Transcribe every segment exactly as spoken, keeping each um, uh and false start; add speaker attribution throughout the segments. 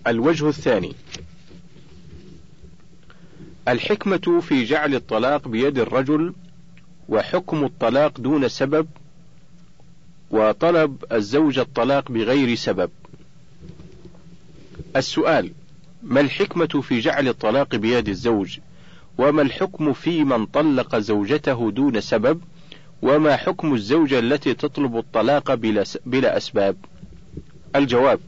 Speaker 1: الوجه الثاني: الحكمة في جعل الطلاق بيد الرجل، وحكم الطلاق دون سبب، وطلب الزوجة الطلاق بغير سبب. السؤال: ما الحكمة في جعل الطلاق بيد الزوج؟ وما الحكم في من طلق زوجته دون سبب؟ وما حكم الزوجة التي تطلب الطلاق بلا, بلا أسباب؟ الجواب: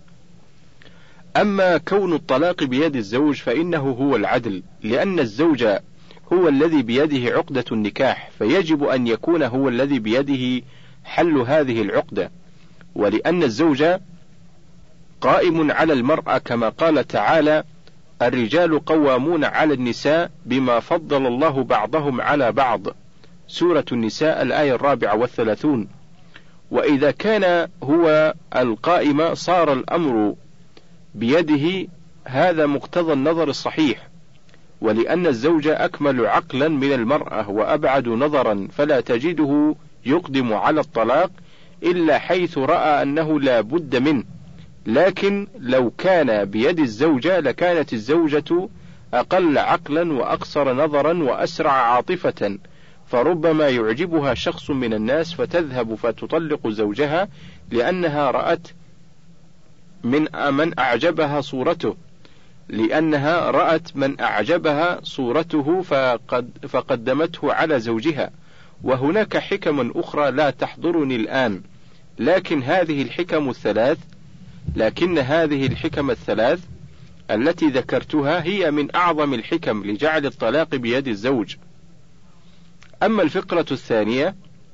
Speaker 1: أما كون الطلاق بيد الزوج فإنه هو العدل، لأن الزوج هو الذي بيده عقدة النكاح، فيجب أن يكون هو الذي بيده حل هذه العقدة، ولأن الزوج قائم على المرأة كما قال تعالى: الرجال قوامون على النساء بما فضل الله بعضهم على بعض، سورة النساء الآية الرابعة والثلاثون. وإذا كان هو القائم صار الأمر بيده، هذا مقتضى النظر الصحيح، ولأن الزوج أكمل عقلا من المرأة وأبعد نظرا، فلا تجده يقدم على الطلاق إلا حيث رأى أنه لا بد منه. لكن لو كان بيد الزوجة لكانت الزوجة أقل عقلا وأقصر نظرا وأسرع عاطفة، فربما يعجبها شخص من الناس فتذهب فتطلق زوجها لأنها رأت من من أعجبها صورته لأنها رأت من أعجبها صورته فقد فقدمته على زوجها. وهناك حكم أخرى لا تحضرني الآن، لكن هذه الحكم الثلاث لكن هذه الحكم الثلاث التي ذكرتها هي من أعظم الحكم لجعل الطلاق بيد الزوج. أما الفقرة الثانية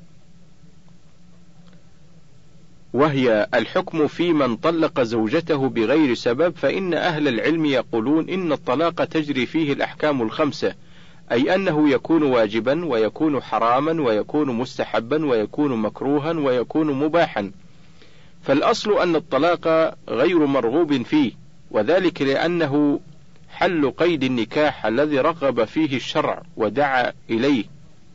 Speaker 1: وهي الحكم في من طلق زوجته بغير سبب، فإن أهل العلم يقولون إن الطلاق تجري فيه الأحكام الخمسة، أي أنه يكون واجبا ويكون حراما ويكون مستحبا ويكون مكروها ويكون مباحا. فالأصل أن الطلاق غير مرغوب فيه، وذلك لأنه حل قيد النكاح الذي رغب فيه الشرع ودعا إليه،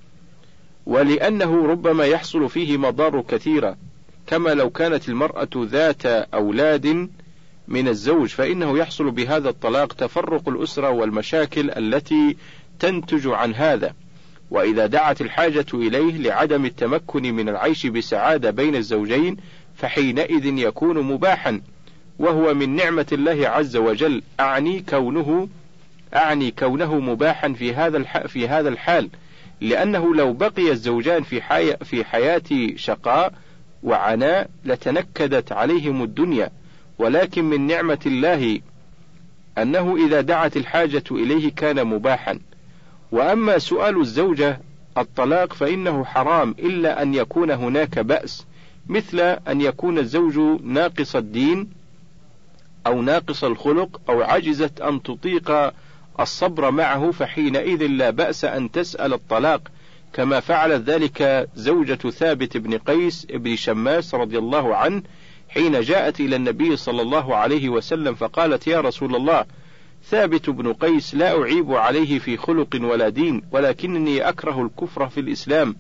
Speaker 1: ولأنه ربما يحصل فيه مضار كثيرة، كما لو كانت المرأة ذات أولاد من الزوج فإنه يحصل بهذا الطلاق تفرق الأسرة والمشاكل التي تنتج عن هذا. وإذا دعت الحاجة إليه لعدم التمكن من العيش بسعادة بين الزوجين فحينئذ يكون مباحا، وهو من نعمة الله عز وجل، أعني كونه أعني كونه مباحا في هذا في هذا الحال، لأنه لو بقي الزوجان في حي في حياة شقاء وعناء لتنكدت عليهم الدنيا، ولكن من نعمة الله أنه إذا دعت الحاجة إليه كان مباحا. وأما سؤال الزوجة الطلاق فإنه حرام إلا أن يكون هناك بأس، مثل أن يكون الزوج ناقص الدين أو ناقص الخلق أو عجزت أن تطيق الصبر معه، فحينئذ لا بأس أن تسأل الطلاق، كما فعلت ذلك زوجة ثابت بن قيس بن شماس رضي الله عنه حين جاءت إلى النبي صلى الله عليه وسلم فقالت: يا رسول الله، ثابت بن قيس لا أعيب عليه في خلق ولا دين، ولكنني أكره الكفر في الإسلام.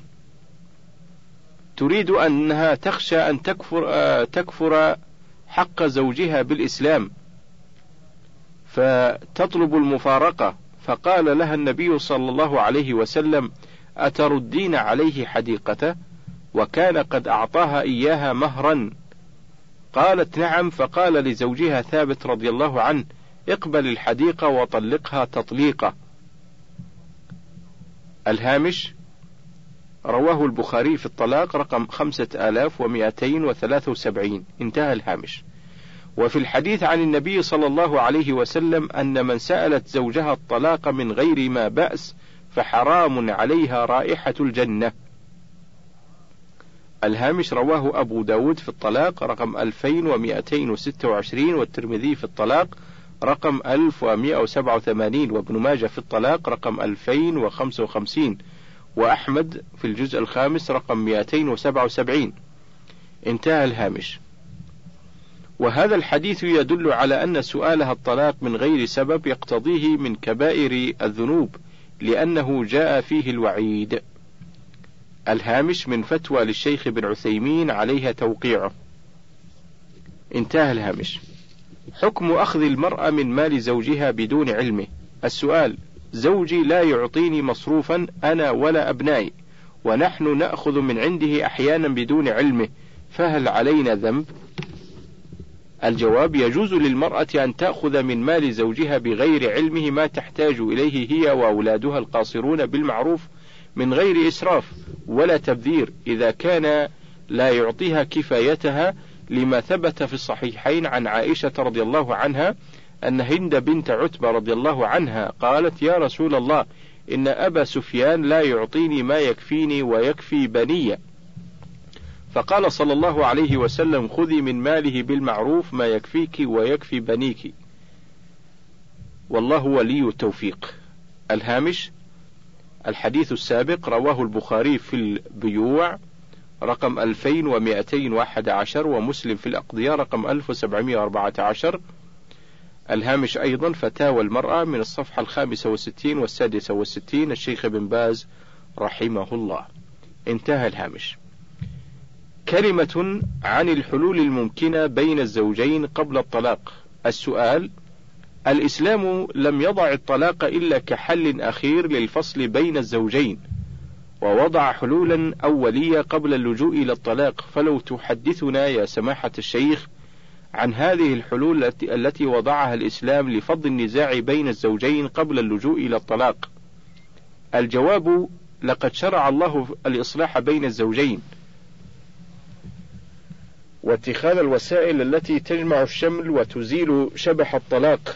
Speaker 1: تريد أنها تخشى أن تكفر, تكفر حق زوجها بالإسلام فتطلب المفارقة، فقال لها النبي صلى الله عليه وسلم: أتردين عليه حديقته؟ وكان قد أعطاها إياها مهرا. قالت: نعم. فقال لزوجها ثابت رضي الله عنه: اقبل الحديقة وطلقها تطليقة. الهامش: رواه البخاري في الطلاق رقم خمسة آلاف ومئتين وثلاثة وسبعين، انتهى الهامش. وفي الحديث عن النبي صلى الله عليه وسلم أن من سألت زوجها الطلاق من غير ما بأس فحرام عليها رائحة الجنة. الهامش: رواه أبو داود في الطلاق رقم ألفين ومئتين وستة وعشرين، والترمذي في الطلاق رقم ألف ومئة وسبعة وثمانين، وابن ماجه في الطلاق رقم ألفين وخمسة وخمسين، وأحمد في الجزء الخامس رقم مئتين وسبعة وسبعين، انتهى الهامش. وهذا الحديث يدل على أن سؤالها الطلاق من غير سبب يقتضيه من كبائر الذنوب، لأنه جاء فيه الوعيد. الهامش: من فتوى للشيخ بن عثيمين عليها توقيعه، انتهى الهامش. حكم أخذ المرأة من مال زوجها بدون علمه. السؤال: زوجي لا يعطيني مصروفا أنا ولا أبنائي، ونحن نأخذ من عنده أحيانا بدون علمه، فهل علينا ذنب؟ الجواب: يجوز للمرأة أن تأخذ من مال زوجها بغير علمه ما تحتاج إليه هي وأولادها القاصرون بالمعروف من غير إسراف ولا تبذير، إذا كان لا يعطيها كفايتها، لما ثبت في الصحيحين عن عائشة رضي الله عنها أن هند بنت عتبة رضي الله عنها قالت: يا رسول الله، إن أبا سفيان لا يعطيني ما يكفيني ويكفي بني، فقال صلى الله عليه وسلم: خذي من ماله بالمعروف ما يكفيك ويكفي بنيك، والله ولي التوفيق. الهامش: الحديث السابق رواه البخاري في البيوع رقم ألفين ومئتين وأحد عشر، ومسلم في الأقضية رقم ألف وسبعمئة وأربعة عشر. الهامش أيضا: فتاوى المرأة من الصفحة الخامسة والستين والسادسة والستين، الشيخ بن باز رحمه الله. انتهى الهامش. كلمة عن الحلول الممكنة بين الزوجين قبل الطلاق. السؤال: الإسلام لم يضع الطلاق إلا كحل أخير للفصل بين الزوجين، ووضع حلولا أولية قبل اللجوء إلى الطلاق، فلو تحدثنا يا سماحة الشيخ عن هذه الحلول التي وضعها الإسلام لفض النزاع بين الزوجين قبل اللجوء إلى الطلاق. الجواب: لقد شرع الله الإصلاح بين الزوجين واتخاذ الوسائل التي تجمع الشمل وتزيل شبح الطلاق،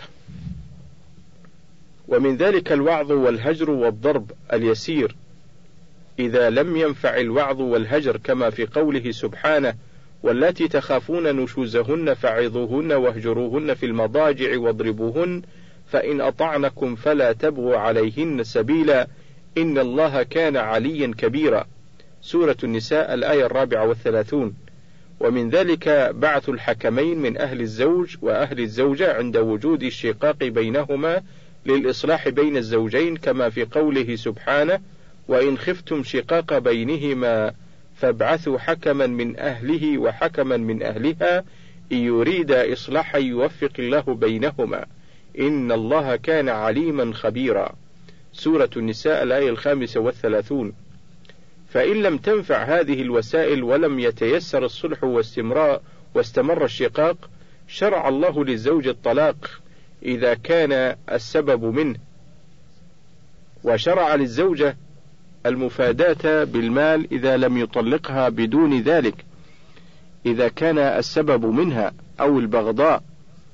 Speaker 1: ومن ذلك الوعظ والهجر والضرب اليسير إذا لم ينفع الوعظ والهجر، كما في قوله سبحانه: واللاتي تخافون نشوزهن فعظوهن واهجروهن في المضاجع واضربوهن فإن أطعنكم فلا تبغوا عليهن سبيلا إن الله كان عليا كبيرا. سورة النساء الآية الرابعة والثلاثون. ومن ذلك بعث الحكمين من أهل الزوج وأهل الزوجة عند وجود الشقاق بينهما للإصلاح بين الزوجين، كما في قوله سبحانه: وإن خفتم شقاق بينهما فابعثوا حكما من أهله وحكما من أهلها إن يريدا إصلاحا يوفق الله بينهما إن الله كان عليما خبيرا. سورة النساء الآية الخامسة والثلاثون. فإن لم تنفع هذه الوسائل ولم يتيسر الصلح واستمرار واستمر الشقاق، شرع الله للزوج الطلاق إذا كان السبب منه، وشرع للزوجة المفاداة بالمال إذا لم يطلقها بدون ذلك إذا كان السبب منها، أو البغضاء،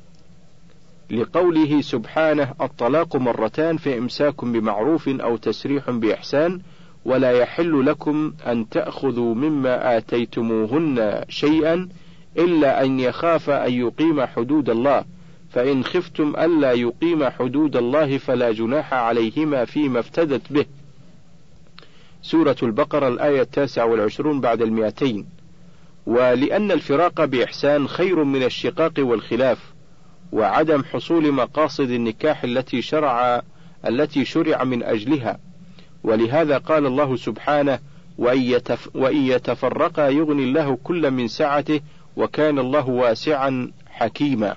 Speaker 1: لقوله سبحانه: الطلاق مرتان فإمساك بمعروف أو تسريح بإحسان ولا يحل لكم أن تأخذوا مما آتيتموهن شيئا إلا أن يخاف أن يقيم حدود الله، فإن خفتم ألا يقيم حدود الله فلا جناح عليهما فيما افتدت به. سورة البقرة الآية التاسعة والعشرون بعد المئتين. ولأن الفراق بإحسان خير من الشقاق والخلاف وعدم حصول مقاصد النكاح التي شرع التي شرع من أجلها، ولهذا قال الله سبحانه: وإن, يتف وإن يتفرقا يغني الله كل من سعته وكان الله واسعا حكيما.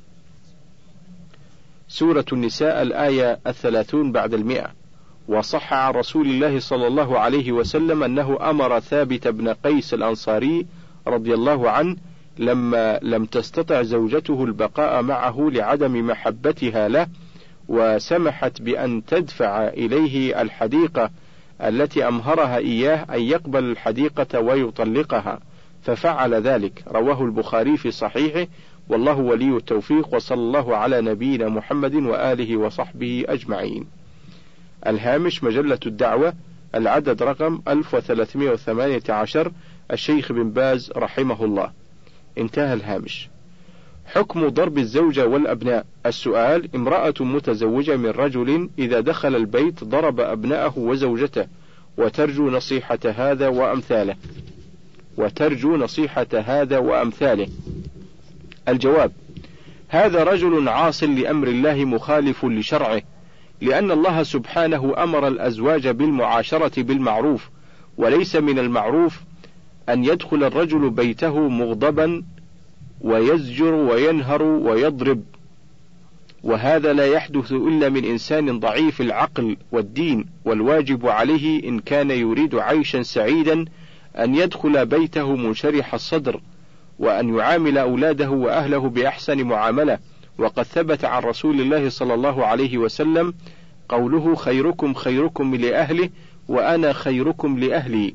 Speaker 1: سورة النساء الآية الثلاثون بعد المئة. وصح عن رسول الله صلى الله عليه وسلم أنه أمر ثابت بن قيس الأنصاري رضي الله عنه لما لم تستطع زوجته البقاء معه لعدم محبتها له، وسمحت بأن تدفع إليه الحديقة التي أمهرها إياه أن يقبل الحديقة ويطلقها، ففعل ذلك. رواه البخاري في صحيحه، والله ولي التوفيق، وصلى الله على نبينا محمد وآله وصحبه أجمعين. الهامش: مجلة الدعوة العدد رقم ألف وثلاثمئة وثمانية عشر، الشيخ بن باز رحمه الله. انتهى الهامش. حكم ضرب الزوجة والأبناء. السؤال: امرأة متزوجة من رجل إذا دخل البيت ضرب أبناءه وزوجته، وترجو نصيحة هذا وأمثاله وترجو نصيحة هذا وأمثاله. الجواب: هذا رجل عاص لأمر الله مخالف لشرعه، لأن الله سبحانه أمر الأزواج بالمعاشرة بالمعروف، وليس من المعروف أن يدخل الرجل بيته مغضبا ويزجر وينهر ويضرب، وهذا لا يحدث إلا من إنسان ضعيف العقل والدين، والواجب عليه إن كان يريد عيشا سعيدا أن يدخل بيته منشرح الصدر، وأن يعامل أولاده وأهله بأحسن معاملة. وقد ثبت عن رسول الله صلى الله عليه وسلم قوله: خيركم خيركم لأهله وأنا خيركم لأهلي.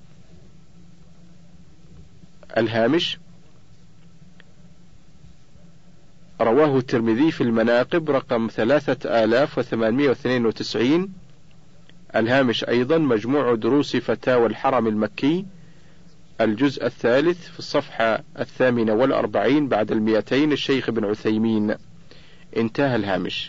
Speaker 1: الهامش: رواه الترمذي في المناقب رقم ثلاثة آلاف وثمانمائة واثنين وتسعين. الهامش أيضا: مجموع دروس فتاوى الحرم المكي، الجزء الثالث في الصفحة الثامنة والأربعين بعد المئتين، الشيخ ابن عثيمين. انتهى الهامش.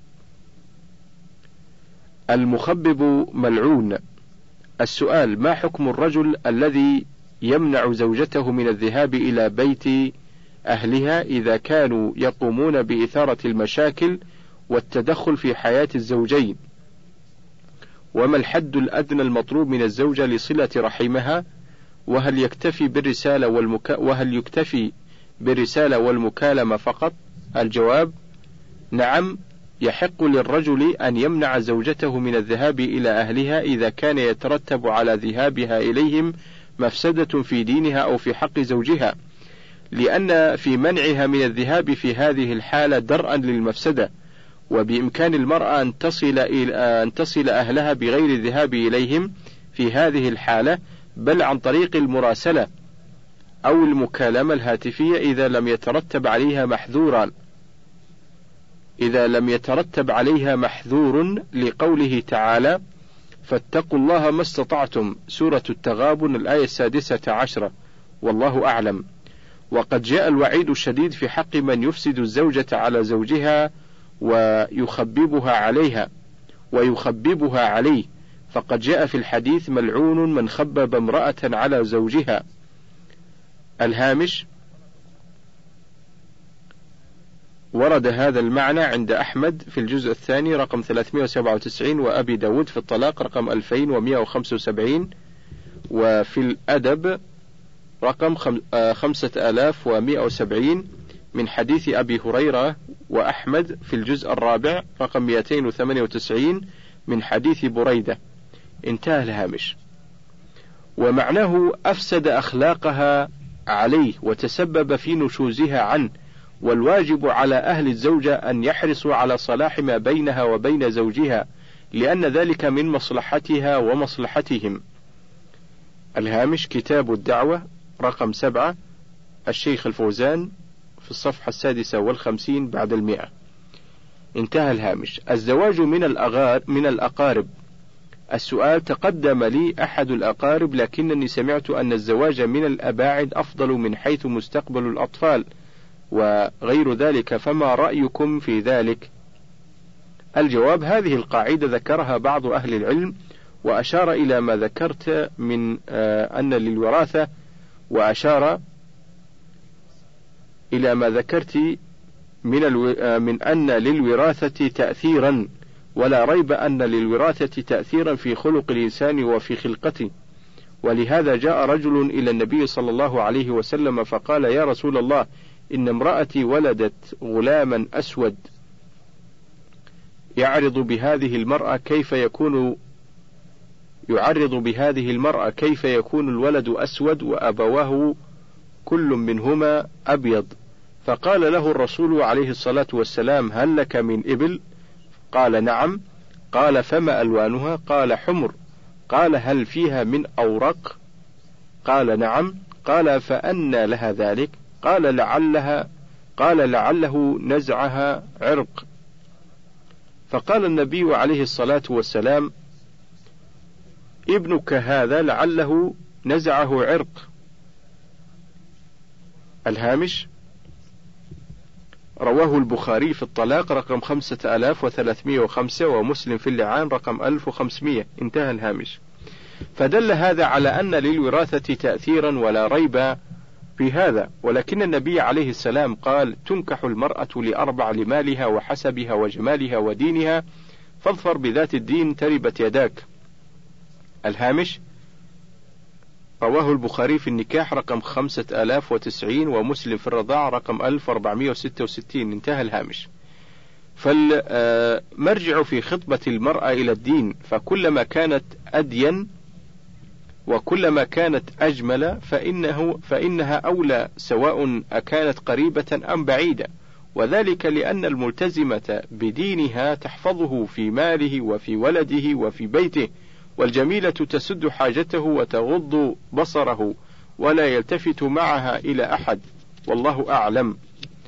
Speaker 1: المخبب ملعون. السؤال: ما حكم الرجل الذي يمنع زوجته من الذهاب إلى بيت أهلها إذا كانوا يقومون بإثارة المشاكل والتدخل في حياة الزوجين؟ وما الحد الأدنى المطلوب من الزوجة لصلة رحمها؟ وهل يكتفي بالرسالة والمكا... وهل يكتفي بالرسالة والمكالمة فقط؟ الجواب: نعم، يحق للرجل أن يمنع زوجته من الذهاب إلى أهلها إذا كان يترتب على ذهابها إليهم مفسدة في دينها أو في حق زوجها، لأن في منعها من الذهاب في هذه الحالة درءا للمفسدة، وبإمكان المرأة أن تصل إلى أن تصل أهلها بغير الذهاب إليهم في هذه الحالة، بل عن طريق المراسلة أو المكالمة الهاتفية إذا لم يترتب عليها محذورا إذا لم يترتب عليها محذور لقوله تعالى: فاتقوا الله ما استطعتم، سورة التغابن الآية السادسة عشرة، والله أعلم. وقد جاء الوعيد الشديد في حق من يفسد الزوجة على زوجها ويخببها عليها ويخببها عليه، فقد جاء في الحديث: ملعون من خبب امرأة على زوجها. الهامش: ورد هذا المعنى عند أحمد في الجزء الثاني رقم ثلاثمائة وسبعة وتسعين، وأبي داود في الطلاق رقم ألفين ومائة وخمسة وسبعين، وفي الأدب رقم خمسة آلاف ومائة وسبعين من حديث أبي هريرة، وأحمد في الجزء الرابع رقم مئتين وثمانية وتسعين من حديث بريدة. انتهى الهامش. ومعناه: أفسد أخلاقها عليه وتسبب في نشوزها عنه، والواجب على أهل الزوجة أن يحرصوا على صلاح ما بينها وبين زوجها، لأن ذلك من مصلحتها ومصلحتهم. الهامش: كتاب الدعوة رقم سبعة، الشيخ الفوزان في الصفحة السادسة والخمسين بعد المئة. انتهى الهامش. الزواج من الأغار من الأقارب. السؤال: تقدم لي أحد الأقارب، لكنني سمعت أن الزواج من الأباعد أفضل من حيث مستقبل الأطفال وغير ذلك، فما رأيكم في ذلك؟ الجواب: هذه القاعدة ذكرها بعض أهل العلم، وأشار إلى ما ذكرت من آه أن للوراثة وأشار إلى ما ذكرت من, الو... آه من أن للوراثة تأثيرا، ولا ريب أن للوراثة تأثيرا في خلق الإنسان وفي خلقته. ولهذا جاء رجل إلى النبي صلى الله عليه وسلم فقال: يا رسول الله، إن امرأتي ولدت غلاما أسود، يعرض بهذه المرأة كيف يكون يعرض بهذه المرأة كيف يكون الولد أسود وأبواه كل منهما أبيض؟ فقال له الرسول عليه الصلاة والسلام: هل لك من إبل؟ قال: نعم. قال: فما ألوانها؟ قال: حمر. قال: هل فيها من أورق؟ قال: نعم. قال: فأنى لها ذلك؟ قال: لعلها قال لعله نزعها عرق. فقال النبي عليه الصلاة والسلام: ابنك هذا لعله نزعه عرق. الهامش: رواه البخاري في الطلاق رقم خمسة آلاف وثلاثمائة وخمسة، ومسلم في اللعان رقم ألف وخمسمائة. انتهى الهامش. فدل هذا على أن للوراثة تأثيرا ولا ريب في هذا، ولكن النبي عليه السلام قال: تنكح المرأة لأربع: لمالها وحسبها وجمالها ودينها، فاظفر بذات الدين تربت يداك. الهامش: رواه البخاري في النكاح رقم خمسة آلاف وتسعين، ومسلم في الرضاعة رقم ألف وأربعمائة وستة وستين. انتهى الهامش. فالمرجع في خطبة المرأة إلى الدين، فكلما كانت أدين وكلما كانت أجمل فإنه فإنها أولى، سواء أكانت قريبة أم بعيدة، وذلك لأن الملتزمة بدينها تحفظه في ماله وفي ولده وفي بيته، والجميلة تسد حاجته وتغض بصره ولا يلتفت معها إلى أحد، والله أعلم.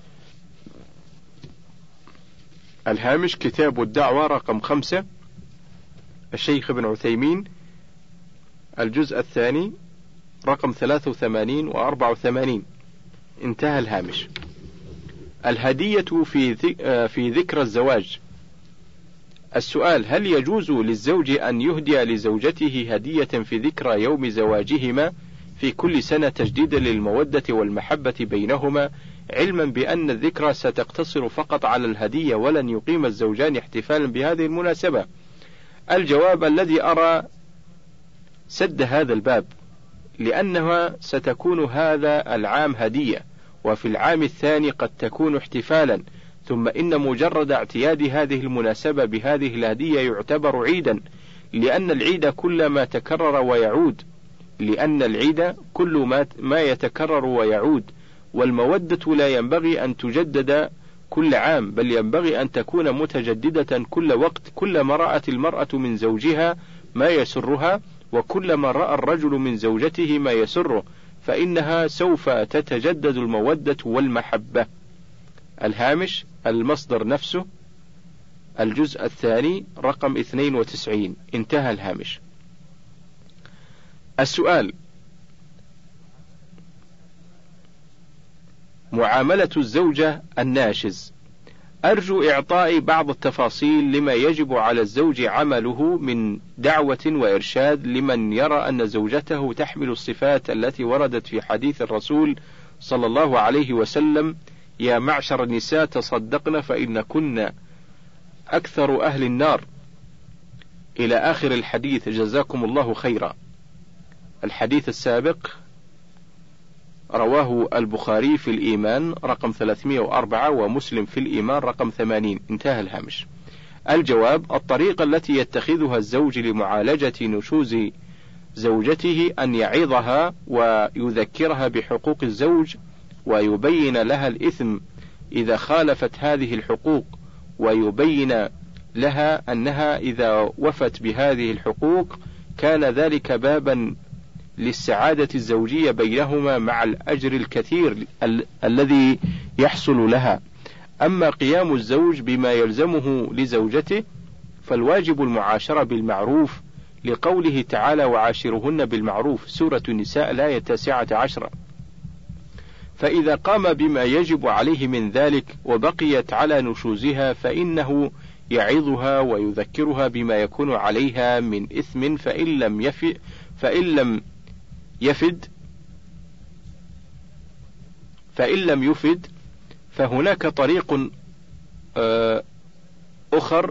Speaker 1: الهامش: كتاب الدعوة رقم خمسة، الشيخ ابن عثيمين، الجزء الثاني رقم ثلاثة وثمانين وأربعة وثمانين. انتهى الهامش. الهدية في في ذكرى الزواج. السؤال: هل يجوز للزوج أن يهدي لزوجته هدية في ذكرى يوم زواجهما في كل سنة تجديدا للمودة والمحبة بينهما، علما بأن الذكرى ستقتصر فقط على الهدية ولن يقيم الزوجان احتفالا بهذه المناسبة؟ الجواب: الذي أرى سد هذا الباب، لأنها ستكون هذا العام هدية، وفي العام الثاني قد تكون احتفالا، ثم إن مجرد اعتياد هذه المناسبة بهذه الهدية يعتبر عيدا، لأن العيد كل ما تكرر ويعود لأن العيد كل ما ما يتكرر ويعود، والمودة لا ينبغي أن تجدد كل عام، بل ينبغي أن تكون متجددة كل وقت، كلما رأت المرأة من زوجها ما يسرها، وكلما رأى الرجل من زوجته ما يسره، فإنها سوف تتجدد المودة والمحبة. الهامش: المصدر نفسه، الجزء الثاني رقم اثنين وتسعين. انتهى الهامش. السؤال: معاملة الزوجة الناشز. أرجو إعطاء بعض التفاصيل لما يجب على الزوج عمله من دعوة وإرشاد لمن يرى أن زوجته تحمل الصفات التي وردت في حديث الرسول صلى الله عليه وسلم: يا معشر النساء تصدقن فإن كن أكثر أهل النار، إلى آخر الحديث، جزاكم الله خيرا. الحديث السابق رواه البخاري في الإيمان رقم ثلاثمائة وأربعة، ومسلم في الإيمان رقم ثمانين. انتهى الهامش. الجواب: الطريقة التي يتخذها الزوج لمعالجة نشوز زوجته أن يعظها ويذكرها بحقوق الزوج، ويبين لها الإثم إذا خالفت هذه الحقوق، ويبين لها أنها إذا وفت بهذه الحقوق كان ذلك بابا للسعادة الزوجية بينهما مع الأجر الكثير ال- الذي يحصل لها. أما قيام الزوج بما يلزمه لزوجته فالواجب المعاشرة بالمعروف، لقوله تعالى: وعاشرهن بالمعروف، سورة النساء الآية التاسعة عشرة. فإذا قام بما يجب عليه من ذلك وبقيت على نشوزها فإنه يعظها ويذكرها بما يكون عليها من إثم، فإن لم يفد فإن لم يفد فإن لم يفد فهناك طريق أخر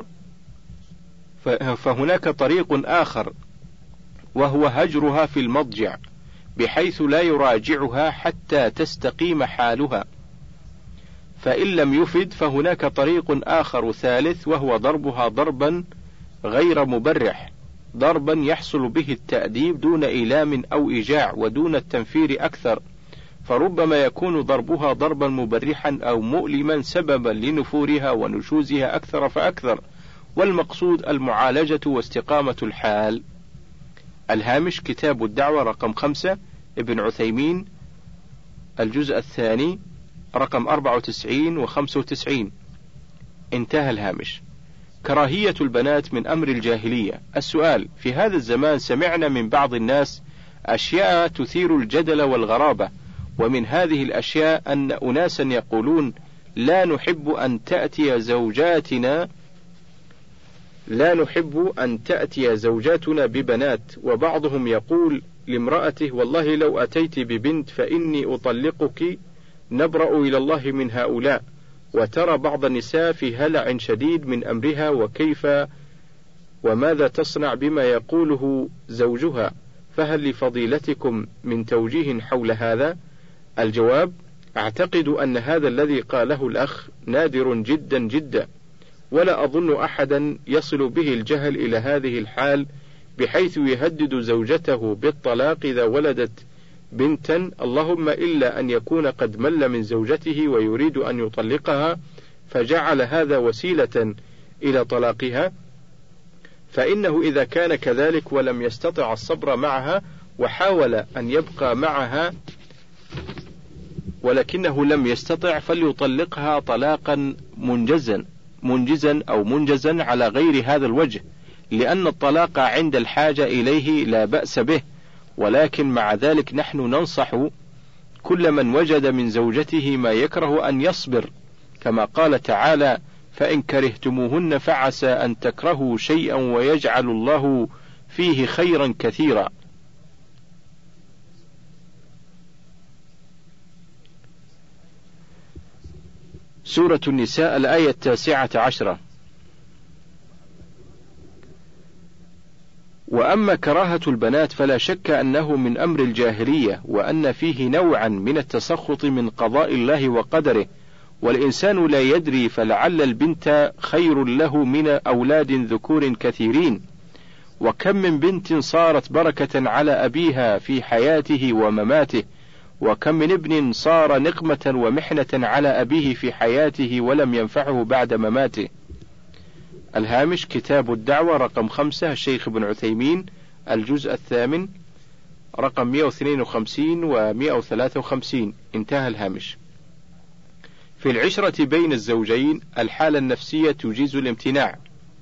Speaker 1: فهناك طريق آخر وهو هجرها في المضجع، بحيث لا يراجعها حتى تستقيم حالها. فإن لم يفد فهناك طريق آخر ثالث، وهو ضربها ضربا غير مبرح، ضربا يحصل به التأديب دون إيلام أو إيجاع ودون التنفير أكثر، فربما يكون ضربها ضربا مبرحا أو مؤلما سببا لنفورها ونشوزها أكثر فأكثر، والمقصود المعالجة واستقامة الحال. الهامش: كتاب الدعوة رقم خمسة، ابن عثيمين، الجزء الثاني رقم أربعة وتسعين وخمسة وتسعين. انتهى الهامش. كراهية البنات من أمر الجاهلية. السؤال: في هذا الزمان سمعنا من بعض الناس أشياء تثير الجدل والغرابة، ومن هذه الأشياء أن أناسا يقولون: لا نحب أن تأتي زوجاتنا لا نحب أن تأتي زوجاتنا ببنات، وبعضهم يقول لامرأته: والله لو أتيت ببنت فإني أطلقك، نبرأ إلى الله من هؤلاء. وترى بعض النساء في هلع شديد من أمرها وكيف وماذا تصنع بما يقوله زوجها، فهل لفضيلتكم من توجيه حول هذا؟ الجواب: أعتقد أن هذا الذي قاله الأخ نادر جدا جدا، ولا أظن أحدا يصل به الجهل إلى هذه الحال بحيث يهدد زوجته بالطلاق إذا ولدت بنتا، اللهم إلا أن يكون قد مل من زوجته ويريد أن يطلقها فجعل هذا وسيلة إلى طلاقها، فإنه إذا كان كذلك ولم يستطع الصبر معها وحاول أن يبقى معها ولكنه لم يستطع فليطلقها طلاقا منجزا منجزا أو منجزا على غير هذا الوجه، لأن الطلاق عند الحاجة إليه لا بأس به، ولكن مع ذلك نحن ننصح كل من وجد من زوجته ما يكره أن يصبر، كما قال تعالى: فإن كرهتموهن فعسى أن تكرهوا شيئا ويجعل الله فيه خيرا كثيرا. سورة النساء الآية التاسعة عشرة. وأما كراهة البنات فلا شك أنه من أمر الجاهلية، وأن فيه نوعا من التسخط من قضاء الله وقدره، والإنسان لا يدري، فلعل البنت خير له من أولاد ذكور كثيرين، وكم من بنت صارت بركة على أبيها في حياته ومماته، وكم من ابن صار نقمة ومحنة على أبيه في حياته ولم ينفعه بعد مماته. الهامش: كتاب الدعوة رقم خمسة، الشيخ ابن عثيمين، الجزء الثامن، رقم مئة واثنين وخمسين ومئة وثلاثة وخمسين. انتهى الهامش. في العشرة بين الزوجين الحالة النفسية تجيز الامتناع.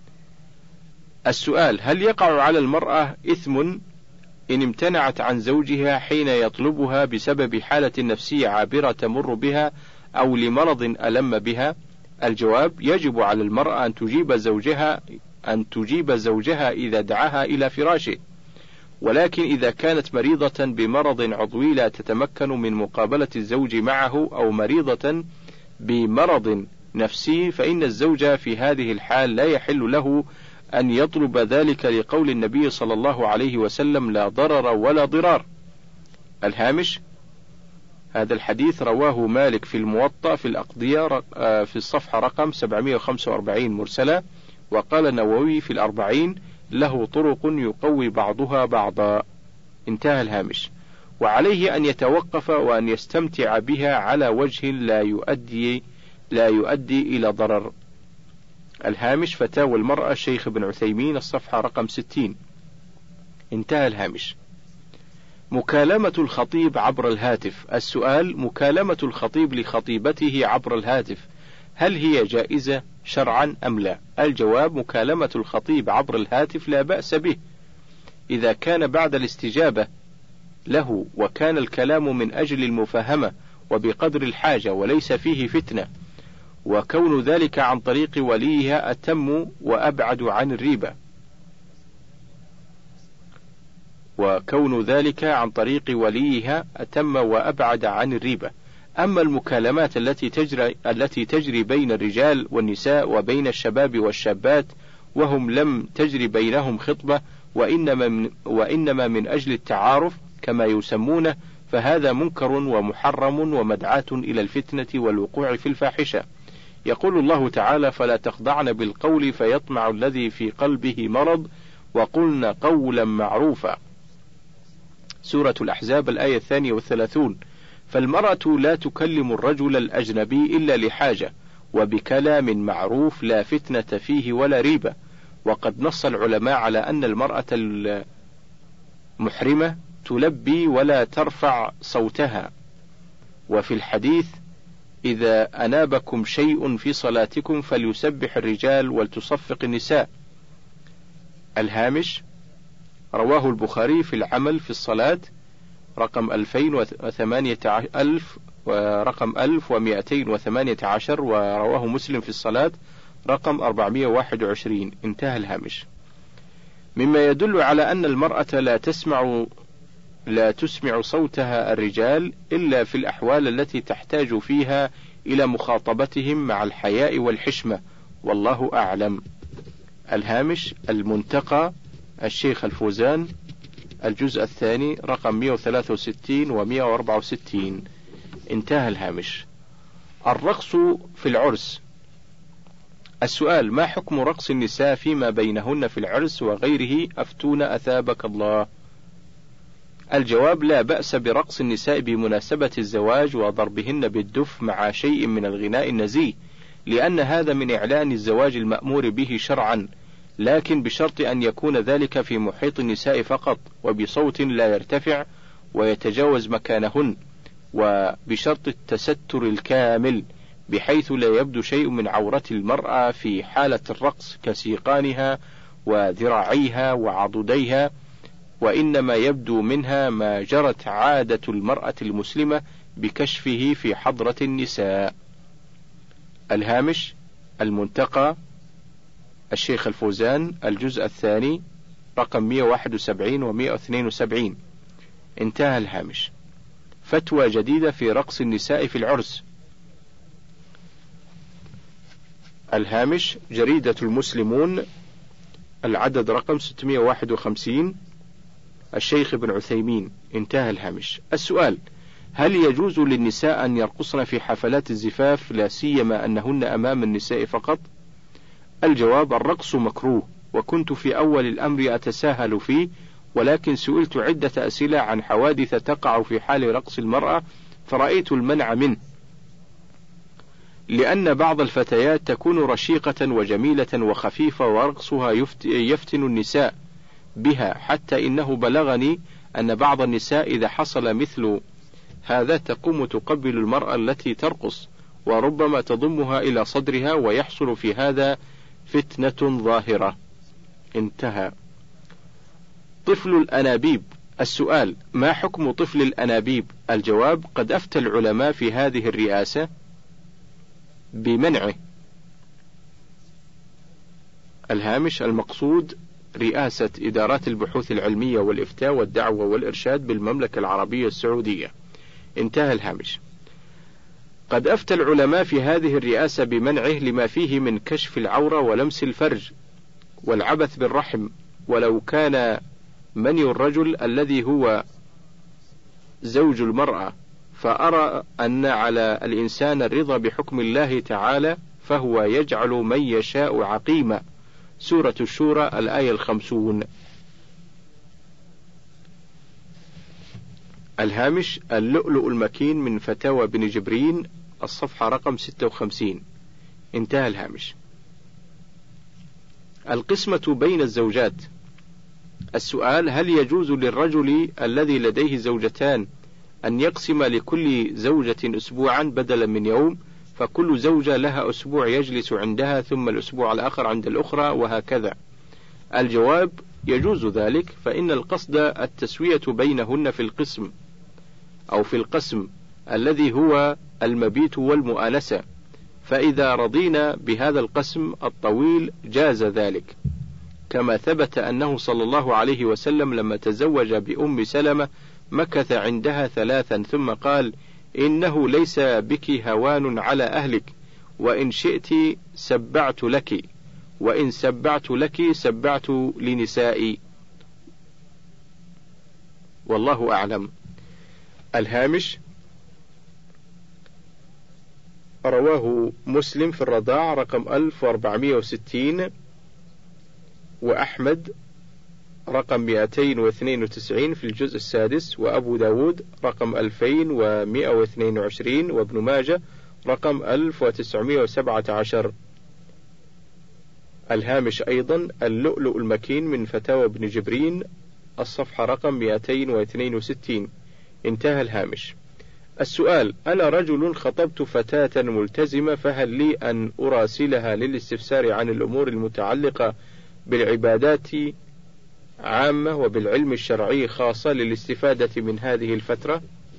Speaker 1: السؤال: هل يقع على المرأة إثم إن امتنعت عن زوجها حين يطلبها بسبب حالة نفسية عابرة تمر بها أو لمرض ألم بها؟ الجواب: يجب على المرأة أن تجيب زوجها أن تجيب زوجها إذا دعاها إلى فراشه، ولكن إذا كانت مريضة بمرض عضوي لا تتمكن من مقابلة الزوج معه، أو مريضة بمرض نفسي، فإن الزوج في هذه الحال لا يحل له أن يطلب ذلك، لقول النبي صلى الله عليه وسلم: لا ضرر ولا ضرار. الهامش: هذا الحديث رواه مالك في الموطأ في الأقضية في الصفحة رقم سبعمئة وخمسة وأربعين مرسلة، وقال النووي في الأربعين: له طرق يقوي بعضها بعضا. انتهى الهامش. وعليه أن يتوقف وأن يستمتع بها على وجه لا يؤدي لا يؤدي إلى ضرر. الهامش: فتاوى المرأة الشيخ ابن عثيمين، الصفحة رقم ستين. انتهى الهامش. مكالمة الخطيب عبر الهاتف. السؤال: مكالمة الخطيب لخطيبته عبر الهاتف هل هي جائزة شرعا أم لا؟ الجواب: مكالمة الخطيب عبر الهاتف لا بأس به إذا كان بعد الاستجابة له، وكان الكلام من أجل المفاهمة وبقدر الحاجة وليس فيه فتنة، وكون ذلك عن طريق وليها أتم وأبعد عن الريبة وكون ذلك عن طريق وليها أتم وأبعد عن الريبة. أما المكالمات التي تجري التي تجري بين الرجال والنساء وبين الشباب والشابات وهم لم تجري بينهم خطبة، وإنما من, وإنما من أجل التعارف كما يسمونه، فهذا منكر ومحرم ومدعاة إلى الفتنة والوقوع في الفاحشة. يقول الله تعالى: فلا تخضعن بالقول فيطمع الذي في قلبه مرض وقلن قولا معروفا. سورة الأحزاب الآية الثانية والثلاثون. فالمرأة لا تكلم الرجل الأجنبي إلا لحاجة وبكلام معروف لا فتنة فيه ولا ريبة، وقد نص العلماء على أن المرأة المحرمة تلبي ولا ترفع صوتها. وفي الحديث: إذا أنابكم شيء في صلاتكم فليسبح الرجال ولتصفق النساء. الهامش: رواه البخاري في العمل في الصلاة رقم ألفين وثمانية ألف ورقم ألف ومئتين وثمانية عشر، ورواه مسلم في الصلاة رقم أربعمئة وواحد وعشرين. انتهى الهامش. مما يدل على أن المرأة لا تسمع لا تسمع صوتها الرجال إلا في الأحوال التي تحتاج فيها إلى مخاطبتهم مع الحياء والحشمة، والله أعلم. الهامش: المنتقى، الشيخ الفوزان، الجزء الثاني رقم مئة وثلاثة وستين ومئة وأربعة وستين. انتهى الهامش. الرقص في العرس. السؤال: ما حكم رقص النساء فيما بينهن في العرس وغيره؟ أفتونا أثابك الله. الجواب: لا بأس برقص النساء بمناسبة الزواج وضربهن بالدف مع شيء من الغناء النزيه، لأن هذا من إعلان الزواج المأمور به شرعا، لكن بشرط أن يكون ذلك في محيط النساء فقط، وبصوت لا يرتفع ويتجاوز مكانهن، وبشرط التستر الكامل بحيث لا يبدو شيء من عورة المرأة في حالة الرقص كسيقانها وذراعيها وعضديها، وإنما يبدو منها ما جرت عادة المرأة المسلمة بكشفه في حضرة النساء. الهامش. المنتقى، الشيخ الفوزان، الجزء الثاني رقم مئة وواحد وسبعين ومئة واثنين وسبعين. انتهى الهامش. فتوى جديدة في رقص النساء في العرس. الهامش. جريدة المسلمون، العدد رقم ستمئة وواحد وخمسين، الشيخ ابن عثيمين. انتهى الهامش. السؤال: هل يجوز للنساء أن يرقصن في حفلات الزفاف لا سيما أنهن أمام النساء فقط؟ الجواب: الرقص مكروه، وكنت في أول الأمر أتساهل فيه، ولكن سئلت عدة أسئلة عن حوادث تقع في حال رقص المرأة فرأيت المنع منه، لأن بعض الفتيات تكون رشيقة وجميلة وخفيفة ورقصها يفتن النساء بها، حتى إنه بلغني أن بعض النساء إذا حصل مثل هذا تقوم تقبل المرأة التي ترقص، وربما تضمها إلى صدرها، ويحصل في هذا فتنة ظاهرة. انتهى. طفل الأنابيب. السؤال: ما حكم طفل الأنابيب؟ الجواب: قد أفتى العلماء في هذه الرئاسة بمنعه. الهامش. المقصود رئاسة إدارات البحوث العلمية والإفتاء والدعوة والإرشاد بالمملكة العربية السعودية. انتهى الهامش. قد أفتى العلماء في هذه الرئاسة بمنعه لما فيه من كشف العورة ولمس الفرج والعبث بالرحم، ولو كان مني الرجل الذي هو زوج المرأة، فأرى أن على الإنسان الرضا بحكم الله تعالى، فهو يجعل من يشاء عقيما. سورة الشورى الآية الخمسون. الهامش. اللؤلؤ المكين من فتاوى بن جبرين، الصفحة رقم ستة وخمسين. انتهى الهامش. القسمة بين الزوجات. السؤال: هل يجوز للرجل الذي لديه زوجتان أن يقسم لكل زوجة أسبوعا بدلا من يوم، فكل زوجة لها أسبوع يجلس عندها ثم الأسبوع الآخر عند الأخرى وهكذا؟ الجواب: يجوز ذلك، فإن القصد التسوية بينهن في القسم أو في القسم الذي هو المبيت والمؤانسة، فإذا رضينا بهذا القسم الطويل جاز ذلك، كما ثبت أنه صلى الله عليه وسلم لما تزوج بأم سلمة مكث عندها ثلاثا ثم قال: إنه ليس بك هوان على أهلك، وإن شئت سبعت لك، وإن سبعت لك سبعت لنسائي، والله أعلم. الهامش. رواه مسلم في الرضاع رقم ألف وأربعمئة وستين، وأحمد رقم مئتين واثنين وتسعين في الجزء السادس، وأبو داود رقم ألفين ومئة واثنين وعشرين، وابن ماجة رقم ألف وتسعمئة وسبعة عشر. الهامش أيضا: اللؤلؤ المكين من فتاوى ابن جبرين، الصفحة رقم مئتين واثنين وستين. انتهى الهامش. السؤال: أنا رجل خطبت فتاة ملتزمة، فهل لي أن أراسلها للاستفسار عن الأمور المتعلقة بالعبادات عامة وبالعلم الشرعي خاصة للاستفادة من هذه الفترة؟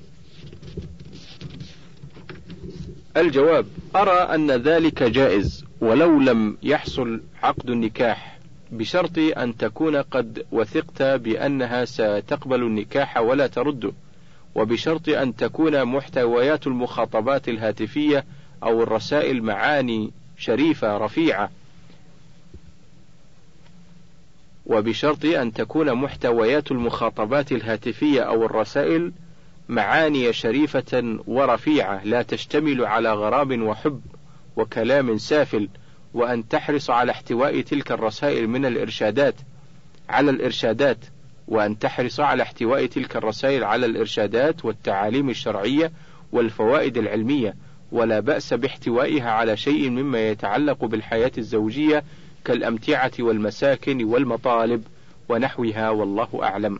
Speaker 1: الجواب: أرى أن ذلك جائز، ولو لم يحصل عقد النكاح، بشرط أن تكون قد وثقت بأنها ستقبل النكاح ولا ترده، وبشرط أن تكون محتويات المخاطبات الهاتفية أو الرسائل معاني شريفة رفيعة، وبشرط أن تكون محتويات المخاطبات الهاتفية أو الرسائل معاني شريفة ورفيعة لا تشتمل على غرام وحب وكلام سافل، وأن تحرص على احتواء تلك الرسائل من الإرشادات على الإرشادات وأن تحرص على احتواء تلك الرسائل على الإرشادات والتعاليم الشرعية والفوائد العلمية، ولا بأس باحتوائها على شيء مما يتعلق بالحياة الزوجية كالأمتعة والمساكن والمطالب ونحوها، والله أعلم.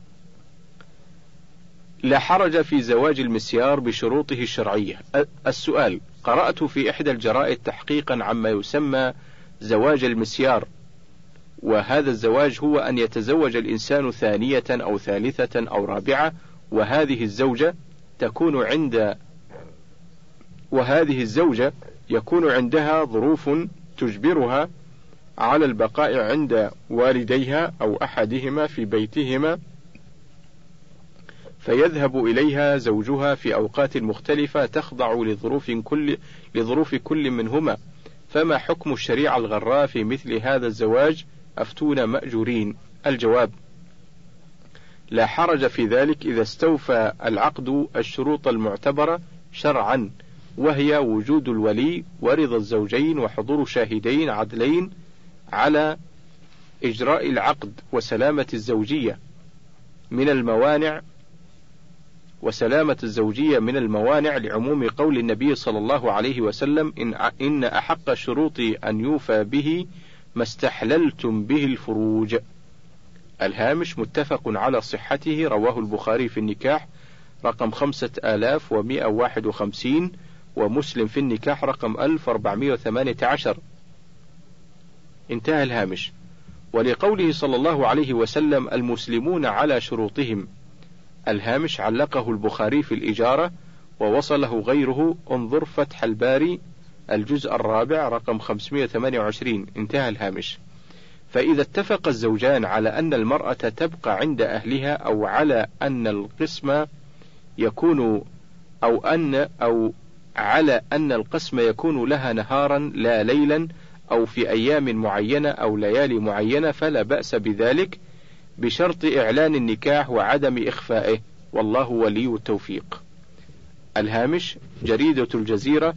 Speaker 1: لا حرج في زواج المسيار بشروطه الشرعية. السؤال: قرأت في إحدى الجرائد تحقيقا عما يسمى زواج المسيار، وهذا الزواج هو أن يتزوج الإنسان ثانية أو ثالثة أو رابعة، وهذه الزوجة تكون عند وهذه الزوجة يكون عندها ظروف تجبرها على البقاء عند والديها أو أحدهما في بيتهما، فيذهب إليها زوجها في أوقات مختلفة تخضع لظروف كل لظروف كل منهما، فما حكم الشريعة الغراء في مثل هذا الزواج؟ أفتونا مأجورين. الجواب: لا حرج في ذلك إذا استوفى العقد الشروط المعتبرة شرعا، وهي وجود الولي ورضا الزوجين وحضور شاهدين عدلين على إجراء العقد، وسلامة الزوجية من الموانع وسلامة الزوجية من الموانع لعموم قول النبي صلى الله عليه وسلم: إن, إن أحق الشروط أن يوفى به ما استحللتم به الفروج. الهامش متفق على صحته، رواه البخاري في النكاح رقم خمسة آلاف ومئة وواحد وخمسين، ومسلم في النكاح رقم ألف وأربعمائة وثمانية عشر. انتهى الهامش. ولقوله صلى الله عليه وسلم: المسلمون على شروطهم. الهامش علقه البخاري في الإجارة ووصله غيره، انظر فتح الباري الجزء الرابع رقم خمسمائة وثمانية وعشرين. انتهى الهامش. فإذا اتفق الزوجان على أن المرأة تبقى عند أهلها، أو على أن القسم يكون أو أن أو على أن القسم يكون لها نهارا لا ليلا، أو في أيام معينة أو ليالي معينة، فلا بأس بذلك بشرط إعلان النكاح وعدم إخفائه، والله ولي التوفيق. الهامش جريدة الجزيرة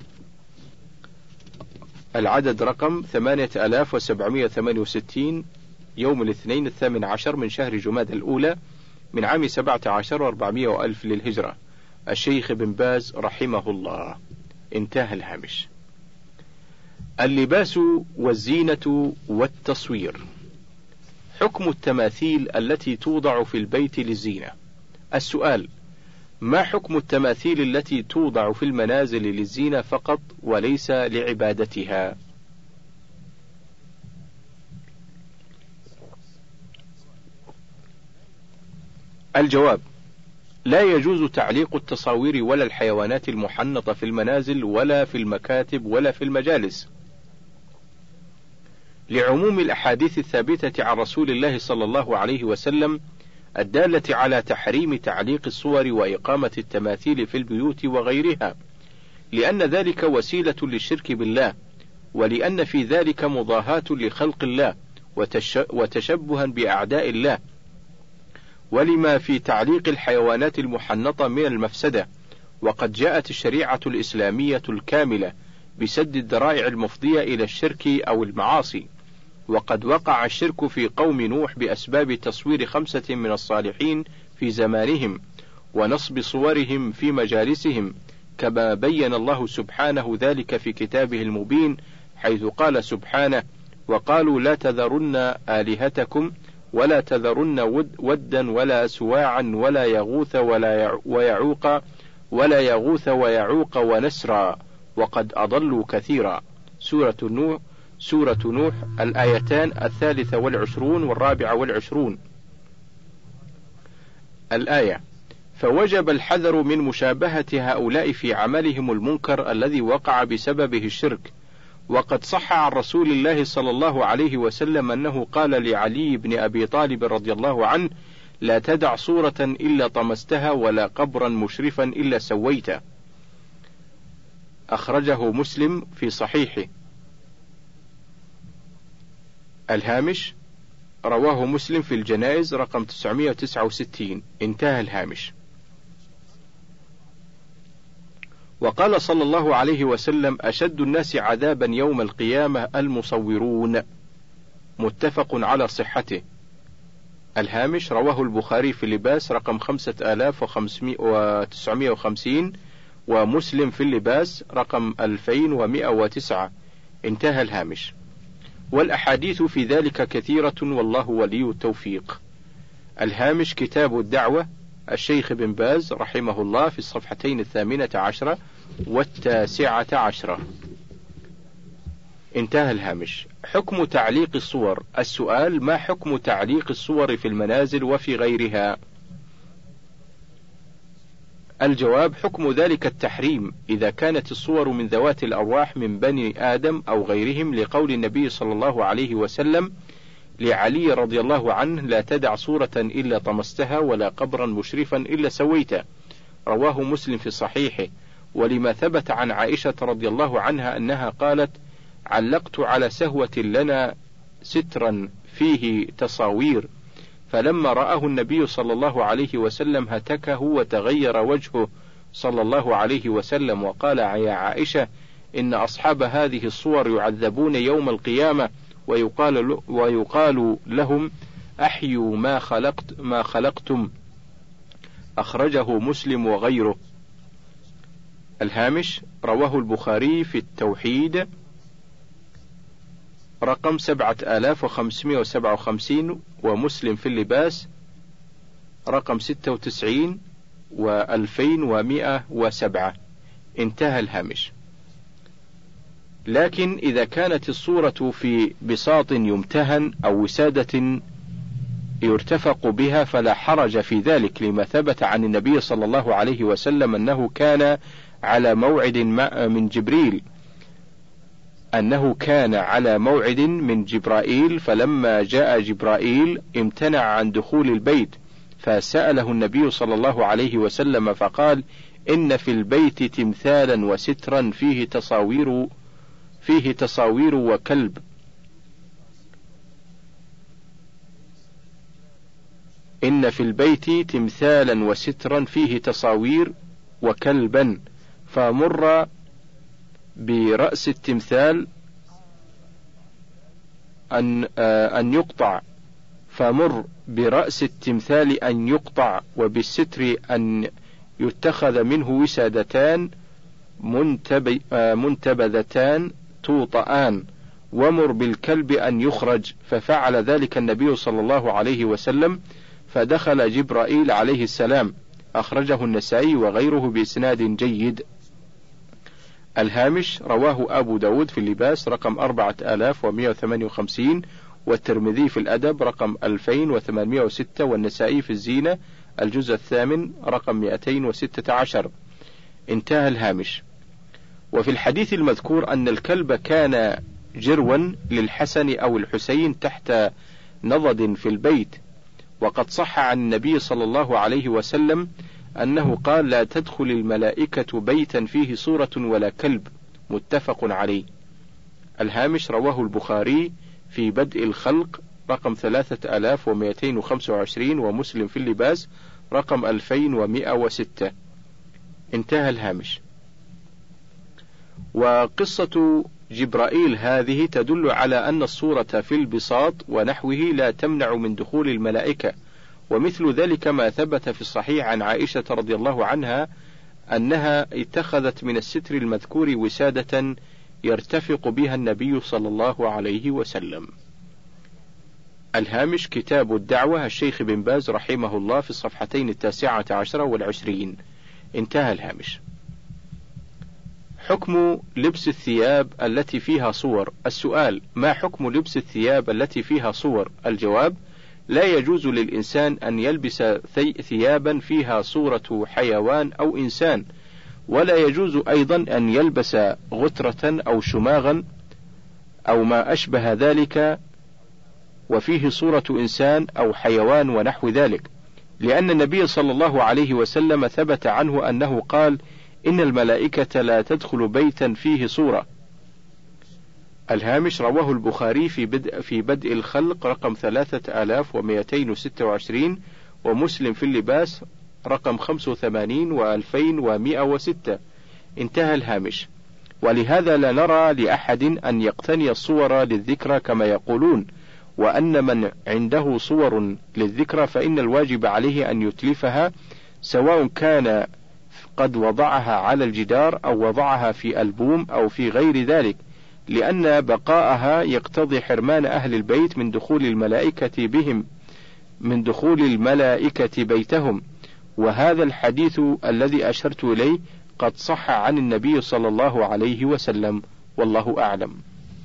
Speaker 1: العدد رقم ثمانية آلاف وسبعمائة وثمانية وستين، يوم الاثنين الثامن عشر من شهر جماد الأولى من عام سبعة عشر وأربعمائة وألف للهجرة، الشيخ بن باز رحمه الله. انتهى الهامش. اللباس والزينة والتصوير. حكم التماثيل التي توضع في البيت للزينة. السؤال: ما حكم التماثيل التي توضع في المنازل للزينة فقط وليس لعبادتها؟ الجواب: لا يجوز تعليق التصاوير ولا الحيوانات المحنطة في المنازل ولا في المكاتب ولا في المجالس، لعموم الأحاديث الثابتة عن رسول الله صلى الله عليه وسلم الدالة على تحريم تعليق الصور وإقامة التماثيل في البيوت وغيرها، لأن ذلك وسيلة للشرك بالله، ولأن في ذلك مضاهاة لخلق الله وتشبها بأعداء الله، ولما في تعليق الحيوانات المحنطة من المفسدة. وقد جاءت الشريعة الإسلامية الكاملة بسد الذرائع المفضية إلى الشرك أو المعاصي، وقد وقع الشرك في قوم نوح بأسباب تصوير خمسة من الصالحين في زمانهم ونصب صورهم في مجالسهم، كما بين الله سبحانه ذلك في كتابه المبين، حيث قال سبحانه: وقالوا لا تذرن آلهتكم ولا تذرن ود ودا ولا سواعا ولا يغوث ولا ويعوق ولا يغوث ويعوق ونسرا وقد أضلوا كثيرا. سورة نوح سورة نوح الآيتان الثالثة والعشرون والرابعة والعشرون. الآية: فوجب الحذر من مشابهة هؤلاء في عملهم المنكر الذي وقع بسببه الشرك. وقد صح عن رسول الله صلى الله عليه وسلم أنه قال لعلي بن أبي طالب رضي الله عنه: لا تدع صورة إلا طمستها ولا قبرا مشرفا إلا سويته. أخرجه مسلم في صحيحه. الهامش: رواه مسلم في الجنائز رقم تسعمائة وتسعة وستين. انتهى الهامش. وقال صلى الله عليه وسلم: أشد الناس عذابا يوم القيامة المصورون. متفق على صحته. الهامش: رواه البخاري في اللباس رقم خمسة آلاف وتسعمائة وخمسين، ومسلم في اللباس رقم ألفين ومائة وتسعة. انتهى الهامش. والأحاديث في ذلك كثيرة والله ولي التوفيق. الهامش: كتاب الدعوة الشيخ بن باز رحمه الله في الصفحتين الثامنة عشرة والتاسعة عشرة. انتهى الهامش. حكم تعليق الصور. السؤال: ما حكم تعليق الصور في المنازل وفي غيرها؟ الجواب: حكم ذلك التحريم إذا كانت الصور من ذوات الأرواح من بني آدم أو غيرهم، لقول النبي صلى الله عليه وسلم لعلي رضي الله عنه: لا تدع صورة إلا طمستها ولا قبرا مشرفا إلا سويته. رواه مسلم في صحيحه. ولما ثبت عن عائشة رضي الله عنها أنها قالت: علقت على سهوة لنا سترا فيه تصاوير، فلما رآه النبي صلى الله عليه وسلم هتكه وتغير وجهه صلى الله عليه وسلم وقال: يا عائشة، إن أصحاب هذه الصور يعذبون يوم القيامة ويقال, ويقال لهم: أحيوا ما خلقت ما خلقتم. أخرجه مسلم وغيره. الهامش: رواه البخاري في التوحيد رقم سبعة آلاف وخمسمائة وسبعة وخمسين، ومسلم في اللباس رقم ستة وتسعين وألفين ومائة وسبعة. انتهى الهامش. لكن إذا كانت الصورة في بساط يمتهن أو وسادة يرتفق بها فلا حرج في ذلك، لما ثبت عن النبي صلى الله عليه وسلم أنه كان على موعد من جبريل أنه كان على موعد من جبرائيل فلما جاء جبرائيل امتنع عن دخول البيت، فسأله النبي صلى الله عليه وسلم فقال: إن في البيت تمثالا وسترا فيه تصاوير فيه تصاوير وكلب. إن في البيت تمثالا وسترا فيه تصاوير وكلبا، فمر برأس التمثال أن أن يقطع فمر برأس التمثال أن يقطع، وبالستر أن يتخذ منه وسادتان منتبذتان توطآن، ومر بالكلب أن يخرج. ففعل ذلك النبي صلى الله عليه وسلم، فدخل جبرائيل عليه السلام. أخرجه النسائي وغيره بإسناد جيد. الهامش: رواه أبو داود في اللباس رقم أربعة آلاف ومائة وثمانية وخمسين، والترمذي في الأدب رقم ألفين وثمانمائة وستة، والنسائي في الزينة الجزء الثامن رقم مئتين وستة عشر. انتهى الهامش. وفي الحديث المذكور أن الكلب كان جروا للحسن أو الحسين تحت نضد في البيت، وقد صح عن النبي صلى الله عليه وسلم أنه قال: لا تدخل الملائكة بيتا فيه صورة ولا كلب. متفق عليه. الهامش: رواه البخاري في بدء الخلق رقم ثلاثة آلاف ومئتين وخمسة وعشرين، ومسلم في اللباس رقم ألفين ومائة وستة. انتهى الهامش. وقصة جبرائيل هذه تدل على أن الصورة في البساط ونحوه لا تمنع من دخول الملائكة، ومثل ذلك ما ثبت في الصحيح عن عائشة رضي الله عنها أنها اتخذت من الستر المذكور وسادة يرتفق بها النبي صلى الله عليه وسلم. الهامش: كتاب الدعوة الشيخ بن باز رحمه الله في الصفحتين التاسعة عشرة والعشرين. انتهى الهامش. حكم لبس الثياب التي فيها صور. السؤال: ما حكم لبس الثياب التي فيها صور؟ الجواب: لا يجوز للإنسان أن يلبس ثيابا فيها صورة حيوان أو إنسان، ولا يجوز أيضا أن يلبس غترة أو شماغا أو ما أشبه ذلك وفيه صورة إنسان أو حيوان ونحو ذلك، لأن النبي صلى الله عليه وسلم ثبت عنه أنه قال: إن الملائكة لا تدخل بيتا فيه صورة. الهامش: رواه البخاري في بدء في بدء الخلق رقم ثلاثة آلاف ومئتين وستة وعشرين، ومسلم في اللباس رقم خمسة وثمانين وألفين ومئة وستة. انتهى الهامش. ولهذا لا نرى لأحد أن يقتني الصور للذكرى كما يقولون، وأن من عنده صور للذكرى فإن الواجب عليه أن يتلفها، سواء كان قد وضعها على الجدار أو وضعها في ألبوم أو في غير ذلك، لأن بقاءها يقتضي حرمان أهل البيت من دخول الملائكة بهم من دخول الملائكة بيتهم. وهذا الحديث الذي أشرت إليه قد صح عن النبي صلى الله عليه وسلم، والله أعلم.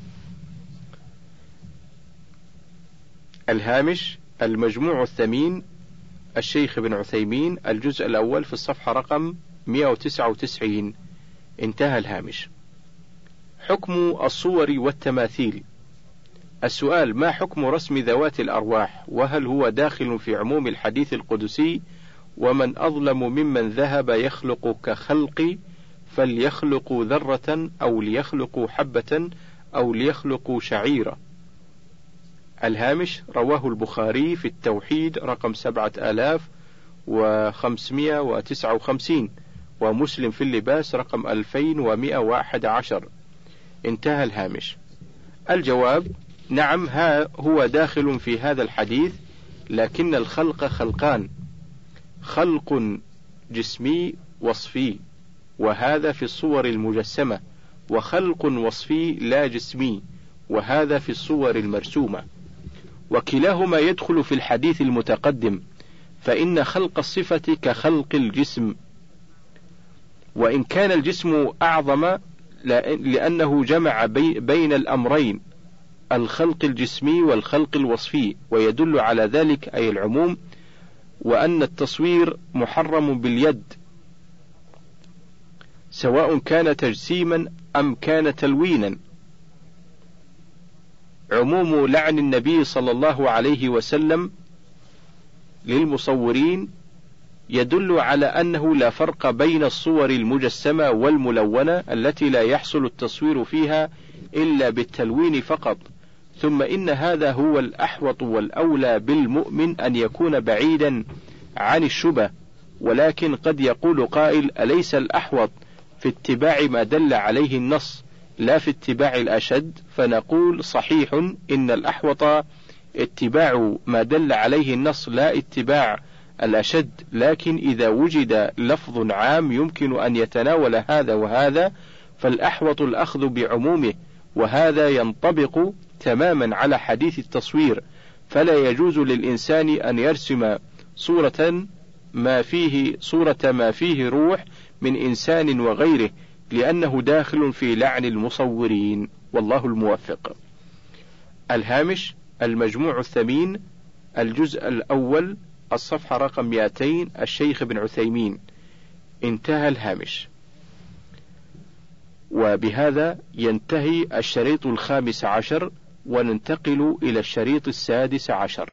Speaker 1: الهامش: المجموع الثمين، الشيخ ابن عثيمين، الجزء الأول، في الصفحة رقم مئة وتسعة وتسعين. انتهى الهامش. حكم الصور والتماثيل. السؤال: ما حكم رسم ذوات الأرواح؟ وهل هو داخل في عموم الحديث القدسي: ومن أظلم ممن ذهب يخلق كخلقي فليخلقوا ذرة أو ليخلقوا حبة أو ليخلقوا شعيرة؟ الهامش: رواه البخاري في التوحيد رقم سبعة آلاف وخمسمئة وتسعة وخمسين، ومسلم في اللباس رقم ألفين ومئة وأحد عشر. انتهى الهامش. الجواب: نعم، ها هو داخل في هذا الحديث، لكن الخلق خلقان: خلق جسمي وصفي، وهذا في الصور المجسمة، وخلق وصفي لا جسمي، وهذا في الصور المرسومة، وكلاهما يدخل في الحديث المتقدم، فإن خلق الصفة كخلق الجسم، وإن كان الجسم أعظم لأنه جمع بين الأمرين، الخلق الجسمي والخلق الوصفي، ويدل على ذلك أي العموم، وأن التصوير محرم باليد، سواء كان تجسيما أم كان تلوينا. عموم لعن النبي صلى الله عليه وسلم للمصورين يدل على أنه لا فرق بين الصور المجسمة والملونة التي لا يحصل التصوير فيها إلا بالتلوين فقط. ثم إن هذا هو الأحوط والأولى بالمؤمن أن يكون بعيدا عن الشبه. ولكن قد يقول قائل: أليس الأحوط في اتباع ما دل عليه النص لا في اتباع الأشد؟ فنقول: صحيح، إن الأحوط اتباع ما دل عليه النص لا اتباع الأشد، لكن إذا وجد لفظ عام يمكن أن يتناول هذا وهذا فالأحوط الأخذ بعمومه، وهذا ينطبق تماما على حديث التصوير. فلا يجوز للإنسان أن يرسم صورة ما فيه صورة ما فيه روح من إنسان وغيره، لأنه داخل في لعن المصورين، والله الموفق. الهامش: المجموع الثمين، الجزء الأول، الصفحة رقم مئتين، الشيخ ابن عثيمين. انتهى الهامش. وبهذا ينتهي الشريط الخامس عشر، وننتقل إلى الشريط السادس عشر.